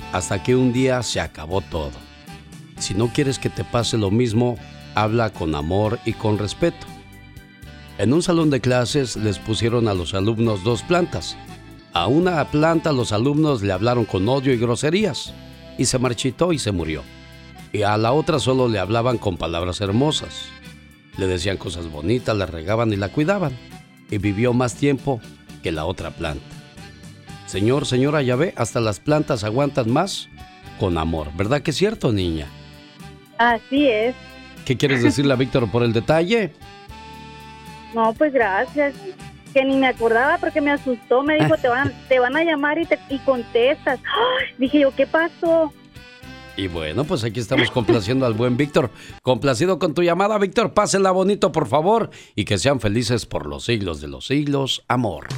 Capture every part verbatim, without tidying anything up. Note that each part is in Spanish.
hasta que un día se acabó todo. Si no quieres que te pase lo mismo, habla con amor y con respeto. En un salón de clases les pusieron a los alumnos dos plantas. A una planta los alumnos le hablaron con odio y groserías, y se marchitó y se murió. Y a la otra solo le hablaban con palabras hermosas. Le decían cosas bonitas, la regaban y la cuidaban. Y vivió más tiempo que la otra planta. Señor, señora, ya ve, hasta las plantas aguantan más con amor. ¿Verdad que es cierto, niña? Así es. ¿Qué quieres decirle a Víctor por el detalle? No, pues gracias. Que ni me acordaba porque me asustó. Me dijo, te van, te van a llamar y, te, y contestas. ¡Ay! Dije yo, ¿qué pasó? Y bueno, pues aquí estamos complaciendo al buen Víctor. Complacido con tu llamada, Víctor. Pásenla bonito, por favor. Y que sean felices por los siglos de los siglos. Amor.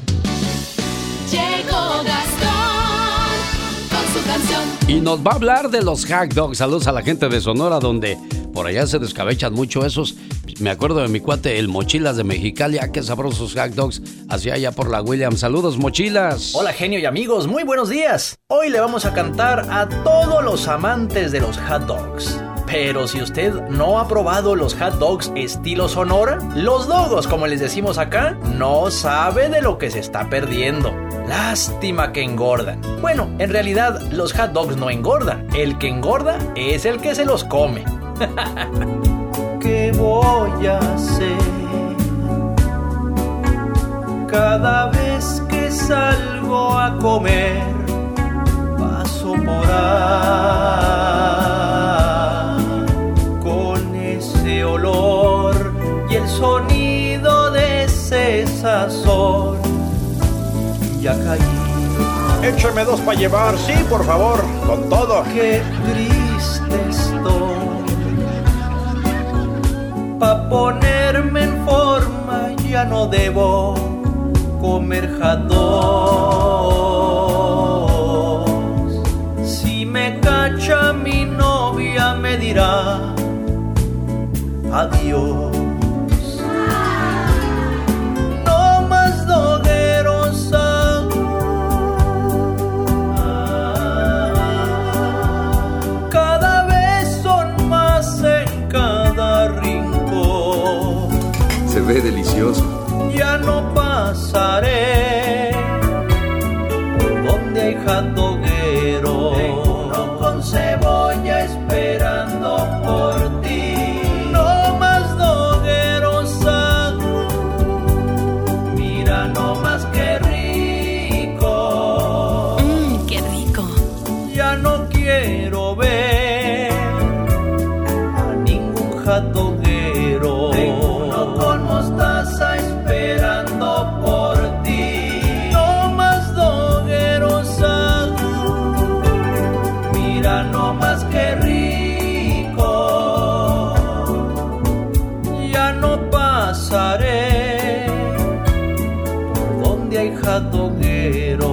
Llegó Gastón con su canción. Y nos va a hablar de los hot dogs. Saludos a la gente de Sonora, donde por allá se descabechan mucho esos. Me acuerdo de mi cuate, el Mochilas de Mexicali. Ah, qué sabrosos hot dogs hacía allá por la William. Saludos, Mochilas. Hola, genio y amigos, muy buenos días. Hoy le vamos a cantar a todos los amantes de los hot dogs. Pero si usted no ha probado los hot dogs estilo Sonora, los dogos, como les decimos acá, no sabe de lo que se está perdiendo. Lástima que engordan. Bueno, en realidad los hot dogs no engordan. El que engorda es el que se los come. ¿Qué voy a hacer? Cada vez que salgo a comer, paso por ahí con ese olor y el sonido de ese sazón. Ya caí. Échame dos para llevar, sí, por favor, con todo. Qué triste estoy. Pa' ponerme en forma ya no debo comer hot dogs. Si me cacha mi novia me dirá adiós. No más dogueros. Cada vez son más en cada rincón. Se ve delicioso. Ya no pasaré por donde hay hot-dogueros. Tengo uno con cebolla esperando por ti. No más dogueros, mira nomás qué rico. Mmm, qué rico. Ya no quiero ver a ningún hot-doguero. Con mostaza esperando por ti. No más dogueros, mira no más que rico. Ya no pasaré por donde hay hot-dogueros.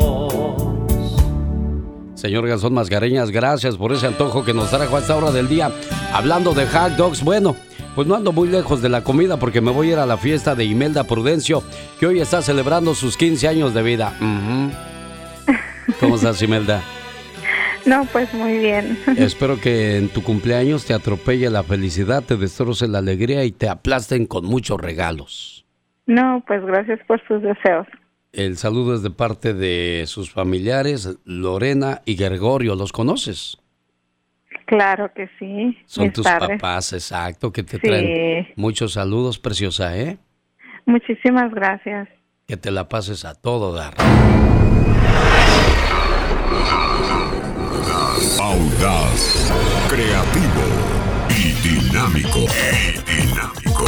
Señor Gastón Mascareñas, gracias por ese antojo que nos trajo a esta hora del día. Hablando de hot dogs, bueno, pues no ando muy lejos de la comida porque me voy a ir a la fiesta de Imelda Prudencio, que hoy está celebrando sus quince años de vida. Uh-huh. ¿Cómo estás, Imelda? No, pues muy bien. Espero que en tu cumpleaños te atropelle la felicidad, te destroce la alegría y te aplasten con muchos regalos. No, pues gracias por sus deseos. El saludo es de parte de sus familiares, Lorena y Gregorio. ¿Los conoces? Claro que sí. Son mis tus padres. papás, exacto, que te Sí. traen muchos saludos, preciosa, ¿eh? Muchísimas gracias. Que te la pases a todo dar. Audaz, creativo y dinámico. Y dinámico.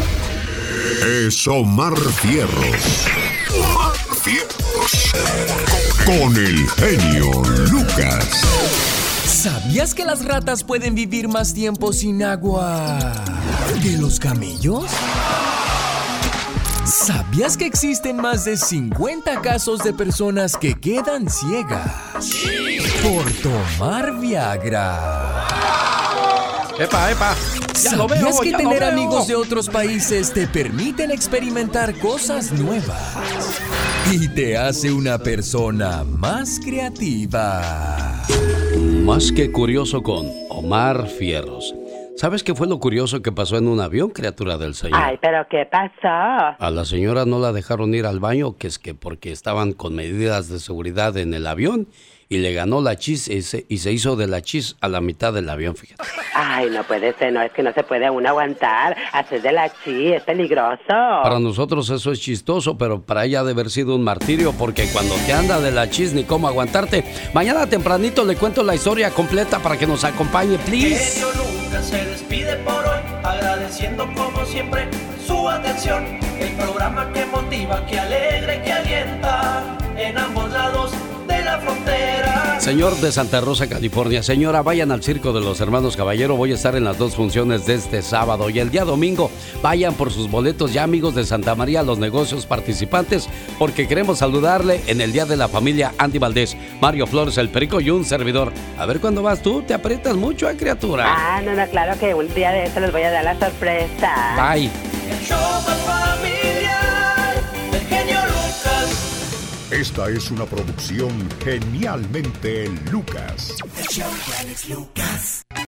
Es Omar Fierros. Omar Fierros. Con el genio Lucas. ¿Sabías que las ratas pueden vivir más tiempo sin agua que los camellos? ¿Sabías que existen más de cincuenta casos de personas que quedan ciegas por tomar Viagra? ¡Epa, epa! Ya lo veo, ¿Sabías que ya tener lo veo. amigos de otros países te permiten experimentar cosas nuevas y te hace una persona más creativa. Más que curioso con Omar Fierros. ¿Sabes qué fue lo curioso que pasó en un avión, criatura del Señor? Ay, ¿pero qué pasó? A la señora no la dejaron ir al baño, que es que porque estaban con medidas de seguridad en el avión, y le ganó la chis y se, y se hizo de la chis a la mitad del avión, fíjate. Ay, no puede ser, no, es que no se puede uno aguantar, hacer de la chis, es peligroso. Para nosotros eso es chistoso, pero para ella ha de haber sido un martirio, porque cuando te anda de la chis ni cómo aguantarte. Mañana tempranito le cuento la historia completa para que nos acompañe, please. Genio Lucas se despide por hoy, agradeciendo como siempre su atención. El programa que motiva, que alegra y que alienta en ambos lados de la frontera. Señor de Santa Rosa, California, señora, vayan al Circo de los Hermanos Caballero. Voy a estar en las dos funciones de este sábado y el día domingo. Vayan por sus boletos ya, amigos de Santa María, los negocios participantes, porque queremos saludarle en el Día de la Familia Andy Valdés, Mario Flores, el Perico y un servidor. A ver cuándo vas tú, te aprietas mucho, ¿eh, criatura? Ah, no, no, claro que un día de eso les voy a dar la sorpresa. Bye. El show más familiar del genio Lucas. Esta es una producción Genialmente Lucas. El show de Alex Lucas.